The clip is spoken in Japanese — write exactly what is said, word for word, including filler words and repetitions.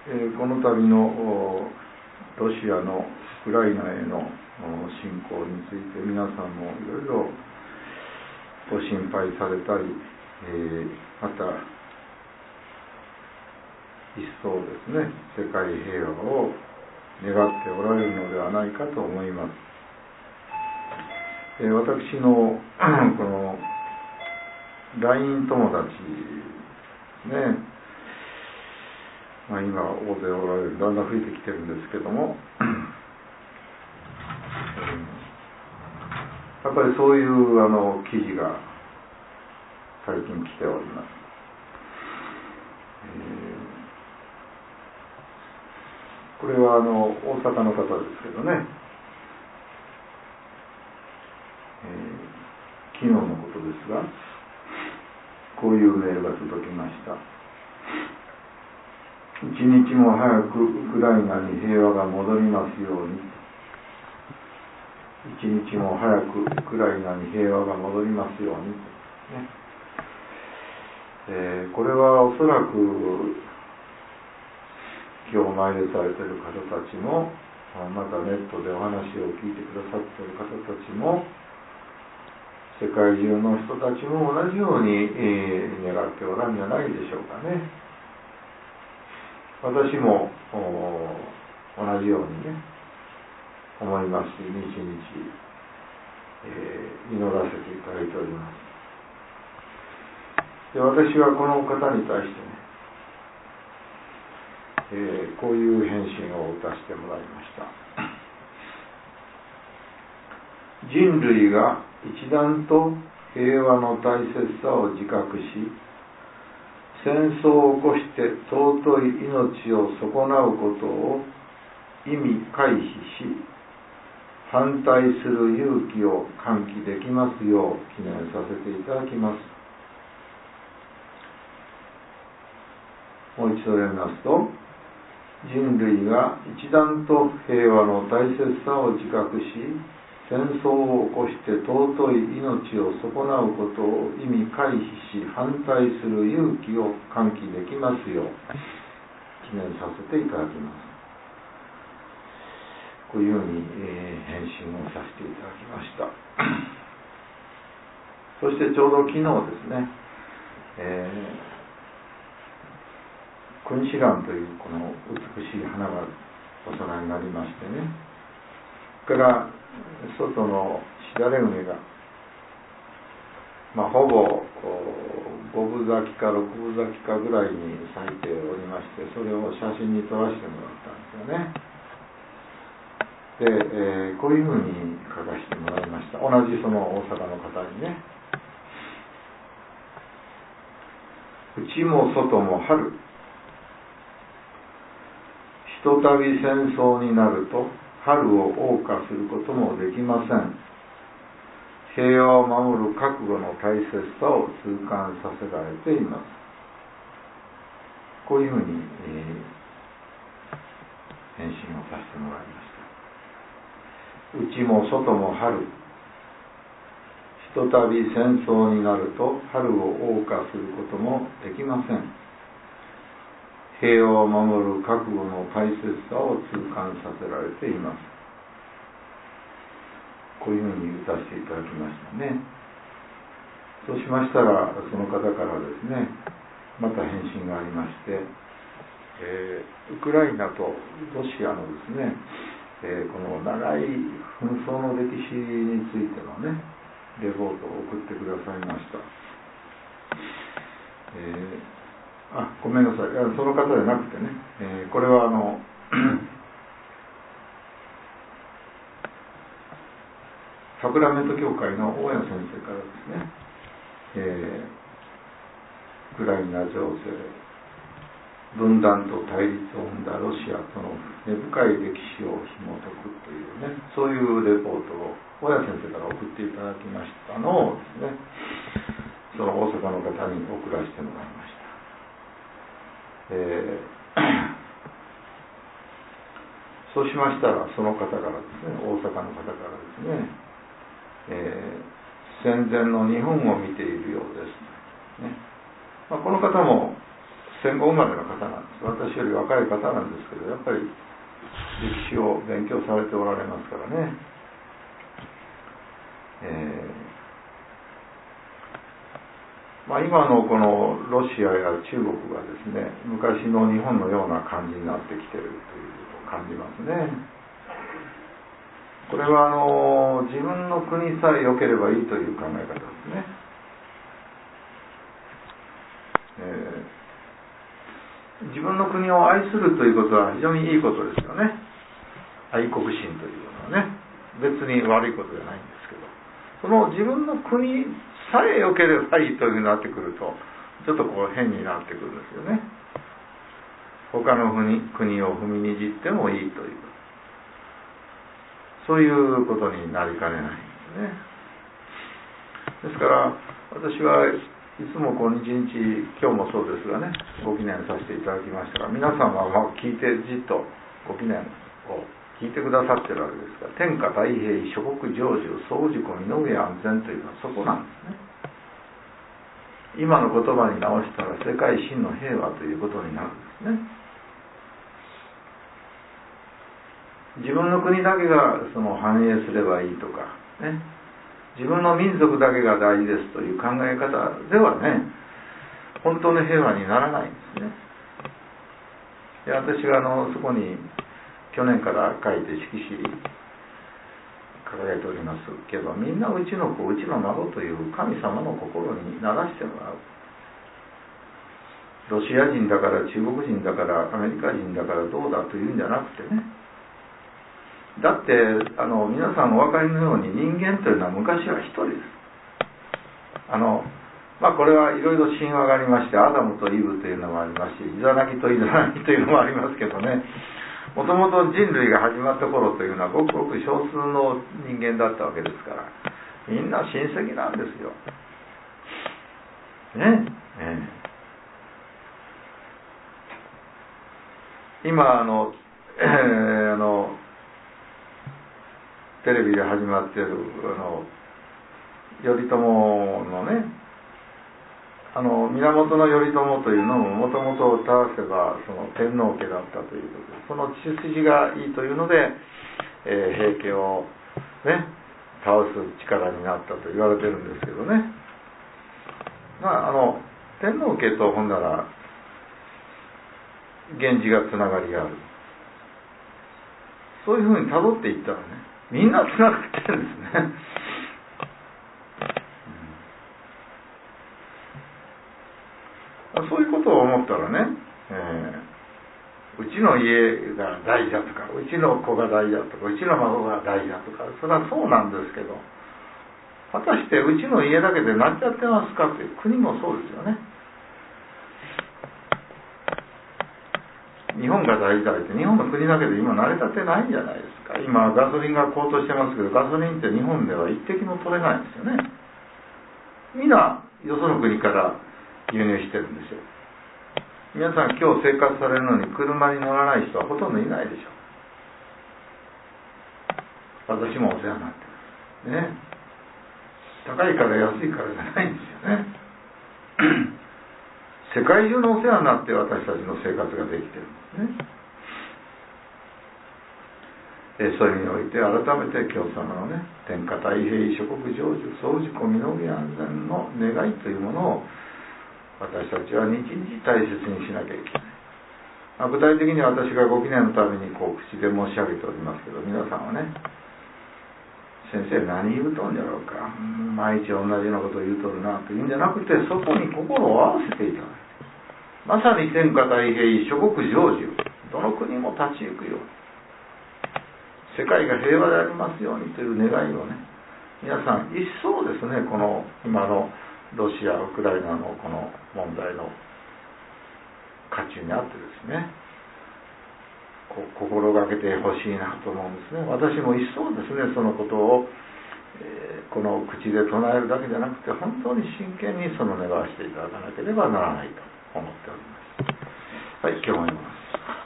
えー、この度のロシアのウクライナへの侵攻について皆さんもいろいろご心配されたり、えー、また一層ですね、世界平和を願っておられるのではないかと思います。えー、私のこの ライン 友達ですね、まあ、今大勢おられる、だんだん増えてきてるんですけども、やっぱりそういうあの記事が最近来ております。えー、これはあの大阪の方ですけどね、えー、昨日のことですが、こういうメールが届きました。一日も早くウクライナに平和が戻りますように。一日も早くウクライナに平和が戻りますように、ね。えー、これはおそらく今日お参りされている方たちも、またネットでお話を聞いてくださっている方たちも、世界中の人たちも同じように、えー、願っておらんじゃないでしょうかね。私も同じようにね思いますし、日々、えー、祈らせていただいております。で、私はこの方に対してね、えー、こういう返信を打たせてもらいました。人類が一段と平和の大切さを自覚し、戦争を起こして尊い命を損なうことを意味回避し、反対する勇気を喚起できますよう記念させていただきます。もう一度読みますと、人類が一段と平和の大切さを自覚し、戦争を起こして尊い命を損なうことを意味回避し、反対する勇気を喚起できますよう記念させていただきます。こういうふうに、えー、返信をさせていただきました。そしてちょうど昨日ですね、えー、君子蘭というこの美しい花がお空になりましてね、それから外のしだれ梅が、まあ、ほぼごぶ咲きかろくぶ咲きかぐらいに咲いておりまして、それを写真に撮らせてもらったんですよね。で、えー、こういうふうに書かせてもらいました。同じその大阪の方にね、内も外も春、ひとたび戦争になると春を謳歌することもできません。平和を守る覚悟の大切さを痛感させられています。こういうふうに、えー、返信をさせてもらいました。内も外も春、ひとたび戦争になると春を謳歌することもできません。平和を守る覚悟の大切さを痛感させられています。こういうふうに打たせていただきましたね。そうしましたら、その方からですね、また返信がありまして、えー、ウクライナとロシアのですね、えー、この長い紛争の歴史についてのね、レポートを送ってくださいました。えーあ、ごめんなさい。その方じゃなくてね、えー、これはあのサクラメント教会の大谷先生からですね、えー、ウクライナ情勢、分断と対立を生んだロシアとの根深い歴史を紐解くというね、そういうレポートを大谷先生から送っていただきましたのをですね、その大阪の方に送らせてもらいました。えー、そうしましたら、その方からですね、大阪の方からですね、えー、戦前の日本を見ているようです、ね。まあ、この方も戦後生まれの方なんです。私より若い方なんですけど、やっぱり歴史を勉強されておられますからね。えーまあ、今のこのロシアや中国がですね、昔の日本のような感じになってきているということを感じますね。これはあの自分の国さえ良ければいいという考え方ですね。えー、自分の国を愛するということは非常にいいことですよね。愛国心というのはね、別に悪いことじゃないんですけど、その自分の国さえ良ければいいというふうになってくると、ちょっとこう変になってくるんですよね。他の国を踏みにじってもいいという、そういうことになりかねないんですね。ですから私はいつもこう日々今日もそうですがね、ご記念させていただきましたが、皆さんはまあ聞いてじっとご記念を聞いてくださってるわけですから、天下太平諸国成就総事故身の上安全というのはそこなんですね。今の言葉に直したら世界真の平和ということになるんですね。自分の国だけがその繁栄すればいいとかね、自分の民族だけが大事ですという考え方ではね、本当の平和にならないんですね。で、私があのそこに去年から書いて色紙掲げておりますけど、みんなうちの子うちの孫という神様の心にならしてもらう。ロシア人だから中国人だからアメリカ人だからどうだというんじゃなくてね、だってあの皆さんお分かりのように人間というのは昔は一人です。あのまあこれはいろいろ神話がありまして、アダムとイブというのもありますし、イザナギとイザナギというのもありますけどね、もともと人類が始まった頃というのはごくごく少数の人間だったわけですから、みんな親戚なんですよね。ええ、今あの、えー、あのテレビで始まっているあの頼朝のね、あの源頼朝というのももともと正せばその天皇家だったということで、その血筋がいいというので、えー、平家をね倒す力になったと言われてるんですけどね。まああの天皇家とほんなら源氏がつながりがある、そういうふうに辿っていったらね、みんなつながってるんですね。うん、そういうことを思ったらね、えー、うちの家が大事だとか、うちの子が大事だとか、うちの孫が大事だとか、それはそうなんですけど、果たしてうちの家だけで成り立ってますかという、国もそうですよね。日本が大事だって日本の国だけで今成り立ってないんじゃないですか。今ガソリンが高騰してますけど、ガソリンって日本では一滴も取れないんですよね。みんなよその国から輸入してるんですよ。皆さん今日生活されるのに車に乗らない人はほとんどいないでしょう。私もお世話になってますね。高いから安いからじゃないんですよね。世界中のお世話になって私たちの生活ができてるんですね。えそういう意味において改めて教祖様のね、天下太平諸国成就総事故身の上安全の願いというものを私たちは日々大切にしなきゃいけない。まあ、具体的に私がご記念のためにこう口で申し上げておりますけど、皆さんはね、先生何言うとんじゃろうか、毎日同じようなことを言うとるなというんじゃなくて、そこに心を合わせていただいて、まさに天下太平諸国成就、どの国も立ち行くように、世界が平和でありますようにという願いをね、皆さん一層ですね、この今のロシアウクライナのこの問題の渦中にあってですね、こう心がけてほしいなと思うんですね。私も一層ですね、そのことを、えー、この口で唱えるだけじゃなくて、本当に真剣にその願わしていただかなければならないと思っております。はい、今日も